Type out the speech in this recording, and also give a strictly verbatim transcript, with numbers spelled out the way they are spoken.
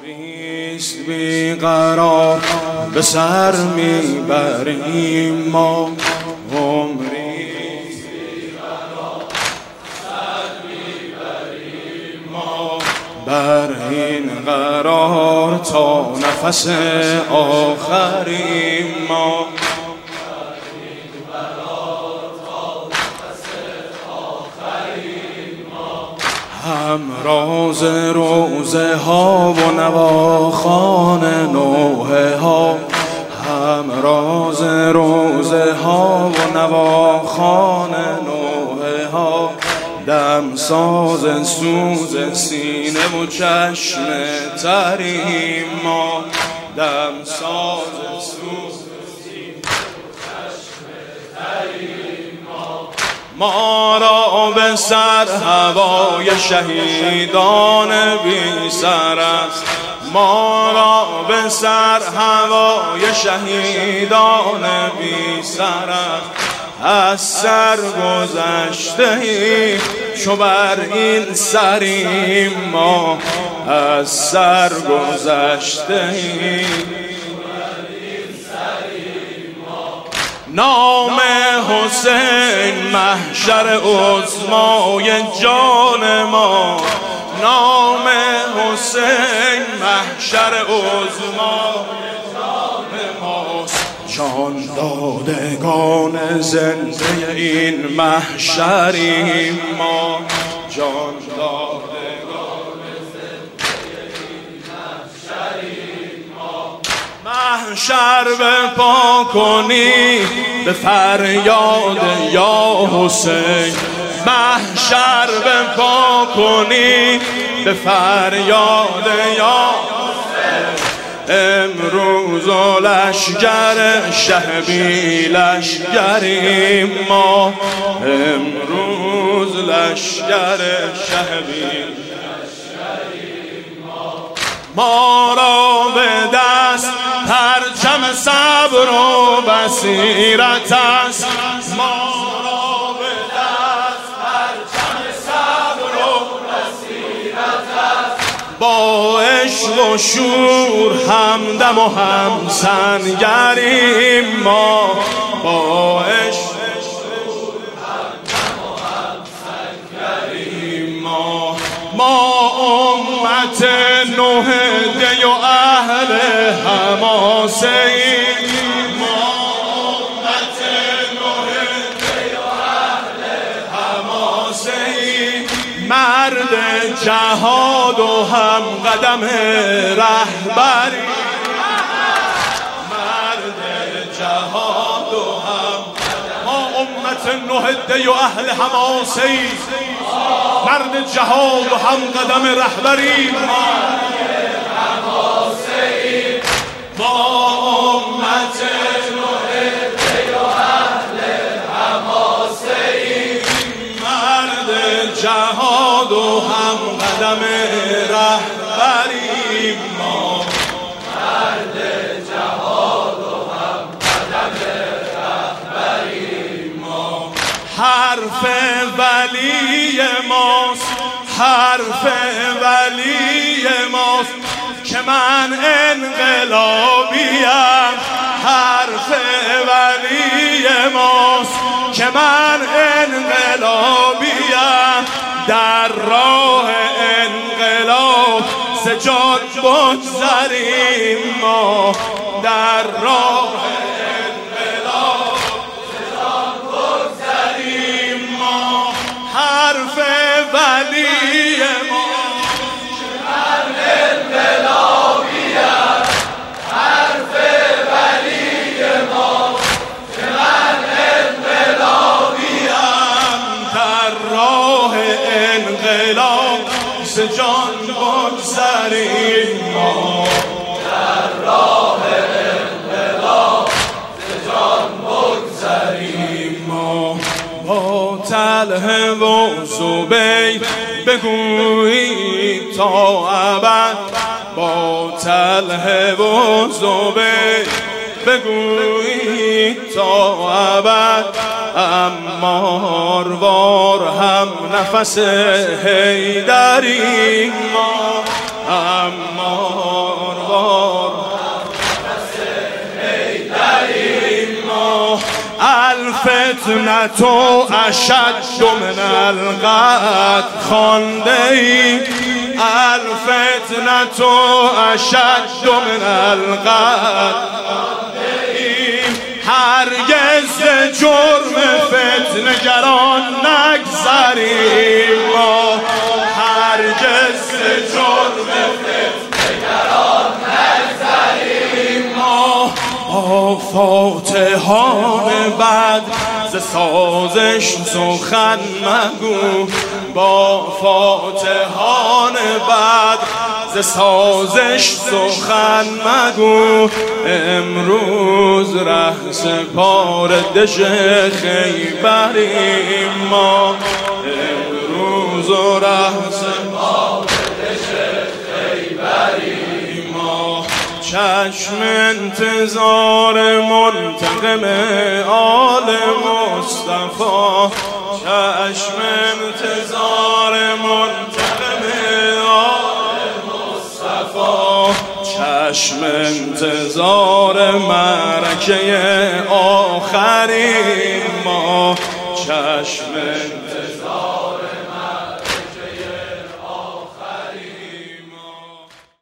عمریست بیقرار به سر میبریم ما، عمریست بیقرار به سر میبریم ما، بر این قرار تا نفس آخریم ما، همراز روزه ها و نواخوان نوحه ها، همراز روزه ها و نواخوان نوحه ها، دمساز سوز سینه و چشم تریم ما، دمساز سوز سینه و چشم تریم ما، ما را به سر هوای شهیدان بی سر است، ما را به سر هوای شهیدان بی سر است، از سر گذشته ای چو بر این سریم ما، از سر گذشته ای نام حسین محشر عظمای جان ما، نام حسین محشر عظمای جان ماست، جان دادگان زنده این محشریم ما، جان دادگان زنده این محشریم ما، محشر بپا کنی به فریاد یا حسین، محشر بپا کنی به فریاد یا حسین، امروز و لشگر شهبی لشگریم ما، امروز لشگر شهبی لشگریم ما، ما را به دست پرچم صبر و بصیرت است، ما را به دست پرچم صبر و بصیرت است، با عشق و شور همدم و هم سنگریم ما، با عشق و شور همدم و هم سنگریم ما، ما امت نوح دی و اهل حماسه ایم، ما امت نوح دی و اهل حماسه ایم، مرد جهاد و هم قدم رهبری، مرد جهاد و هم ما امت نوح دی و اهل حماسه ایم، مرد جهاد و هم قدم رهبریم ما، ما امت نوح دی و اهل حماسه ایم، مرد جهاد و هم قدم رهبریم ما، مرد جهاد و هم قدم رهبریم ما، حرف ولی ماست، حرف ولی ماست که من انقلابیم، حرف ولی ماست که من انقلابیم، در راه انقلاب ز جان بگذریم ما، در راه انقلاب ز جان بگذریم ما، حرف ولی ما ز جان بگذریم ما، در راه انقلاب ز جان بگذریم ما، با طلحه و زبیر بگویید تا ابد، با طلحه و زبیر بگویید تا ابد، اماروار هم نفس حیدریم ما، امار بار الفتنة اشد من القتل خوانده ای الفتنة اشد من القتل هرگز جرم فتنه گران نگذریم ما هرگز جرم فتنه گران نگذریم ما با فاتحان بد ز سازش سخن مگو با فاتحان بد ز سازش سخن مگو امروز ره سپار دژ خیبریم ما امروز ره سپار دژ خیبریم ما چشم انتظار منتقم آل مصطفی چشم انتظار منتقم آل مصطفی چشم انتظار معرکه آخرین ما چشم